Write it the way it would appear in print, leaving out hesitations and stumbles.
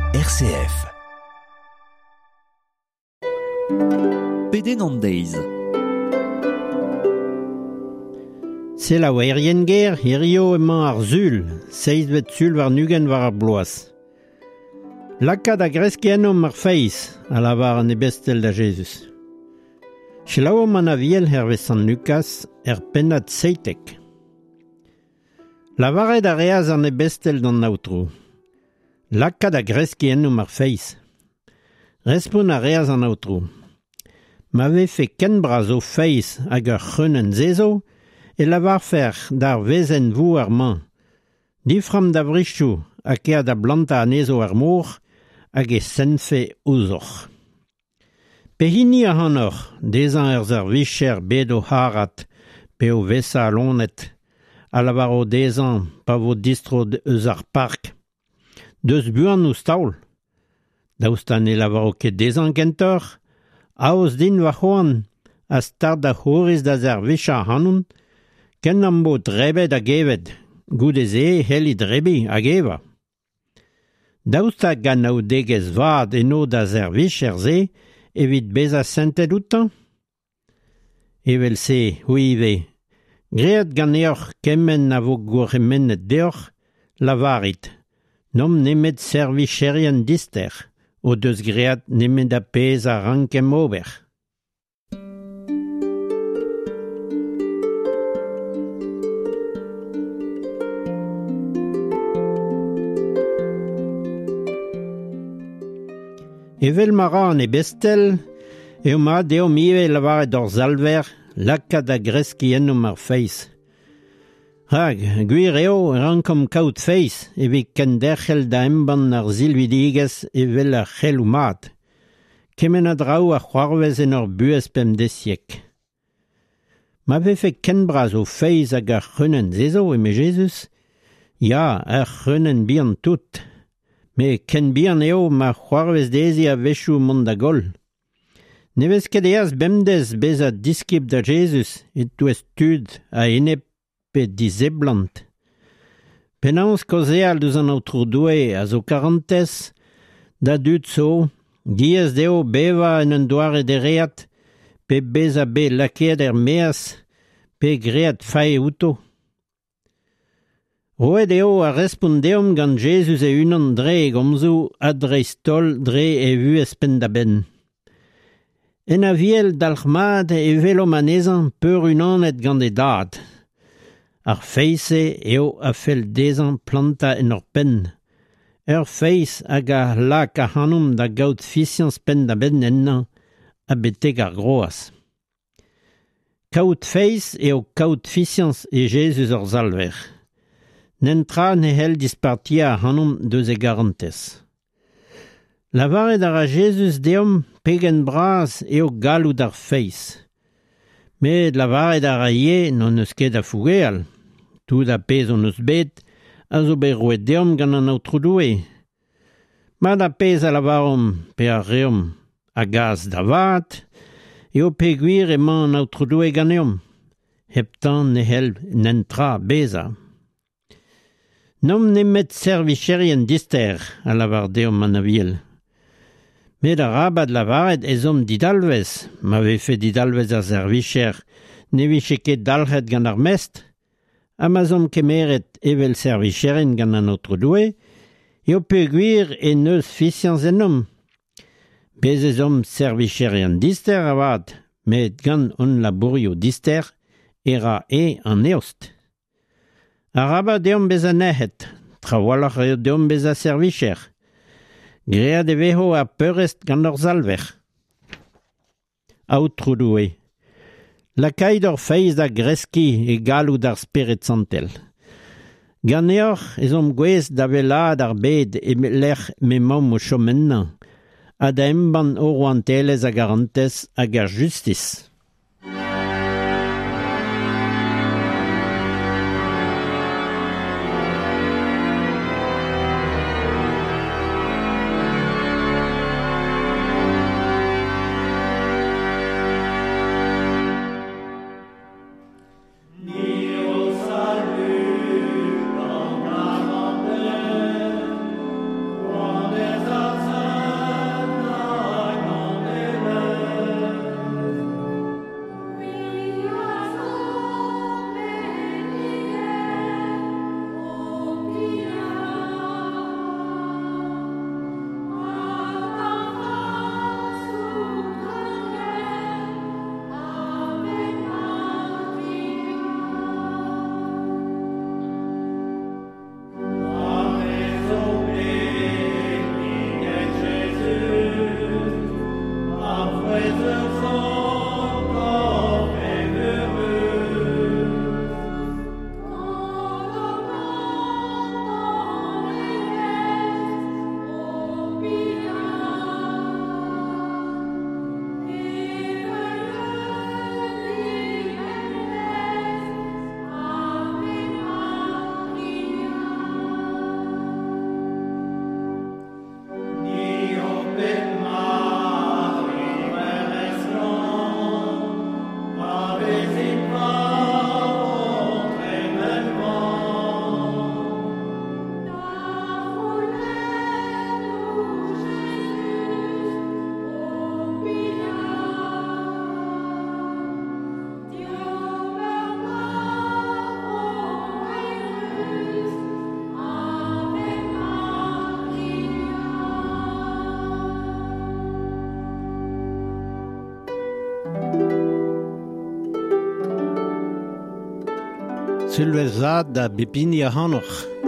RCF. Peden an deiz. Se la oerien ger, hirio emañ ar zul, seizvet sul war nugen war ar bloaz. Lakad a greskiennom ar feiz, a lavar an ebestel da Jesus. Chelao man a viel hervez San Lucas, pennad seitek. Lavaret a reaz an ebestel d'an naotrou. Lakad a greskiennom ar feiz. Respon a reaz an naotrou. Ma vefe ken braz o feiz hag ur c'heunen zezo, e lavar fer d'ar vezen vou ar man. Difram da vrichou ha kea da blanta anezo ar mor hag e senfe ouzoc'h. Pe hini a hanor, dezan ur servicher bet o harat pe o vesa a lonet, a lavar o dezan pa vo distro eus ar park. Deus buan ou staoul. Daoust ne lavar o ket dezan kentor, aos din va c'hoan a start da c'horiz da servicha hanoun, ken am bo drebet a gevet, goude ze heli drebi a geva. Daoust gant ao degez vat eno da servicher ze, evit beza sentet outan? Evel se, ouive, great gant eoc'h kemen a vo gourmenet deoc'h, lavarit. Nom nemet servicherien dister, o deus great nemet a pez a rankem ober. Evel mara an ebestel, eo ma deo mive lavaret ur zalver, lakad a greskiennom ar feiz. Hag, gwir eo rankom kaout feiz, evit ken derchel da emban ar zilvidigez evel ar c'hel ou mat. Kemen a draou a c'hoarvez en ur buez pem desiek. Ma vefe ken braz o feiz hag ar c'heunen zezo eme Jesus? Ya, ar c'heunen bihan tout. Me ken bihan eo ma c'hoarvez dezi a vechou mont da gol. Nevez ket eaz bemdez bez a diskip da Jesus et touez tud a enep pe dizeblant. Penaos kozeal deus an aotrou doue a zo karantez, da dud so, diez deo beva en un doare de reat, pe bez a be laket er meas, pe great fae outo. Roet eo a respondeom gant Jesus e unan dre gomzo adre stol dre e vuez pen da ben. En a viel dalc'h mat e velo manezan peur unanet gant e dad. Ar feize eo a fel dezan planta en ur pen. Ur feiz hag a lak a hanom da gaout fisians pen da ben ennan a beteg ar groaz. Kaout feiz eo kaout fisians e Jesus ur zalver. Nentra ne hel dispartia a hanom deus e garantez. Lavaret a Jesus deom pegen braz eo galout ar feiz. Met lavaret a ye non eus ket a fougeal. Tout a pez on eus bet, a zo bet roet deom gant an aotrou doue. Mat a pez a lavarom pe a reom a gaz da vat, eo pe gwir emañ an aotrou doue gant eom. Heptan ne hel nentra beza. Nom nemet servicherien dister a lavar deom an a viel. Met a rabad lavaret ezom didalvez, ma vefe didalvez a servicher, ne viche ket dalc'het gant ar mest, amazom kemeret evel servicheren gant an aotrou doue, eo pe gwir en eus fisians ennom. Bez ezom servicherien dister avad, met gant on labourio dister, era an eost. A rabad eom bez a nehet, trawalc'h eo deom bez a servicher. Great e veho a peurest gant ur zalver. Aotrou doue. Lakaid ur feiz da greski e galout ar spirit santel. Gant eoc'h ezom gwez da velad ar bed e lec'h memam o chomennan, ha da emban o roantelez a garantez hag ar justice. Salut, dans la montagne, loin des Sulvezad da bepini a hanoch.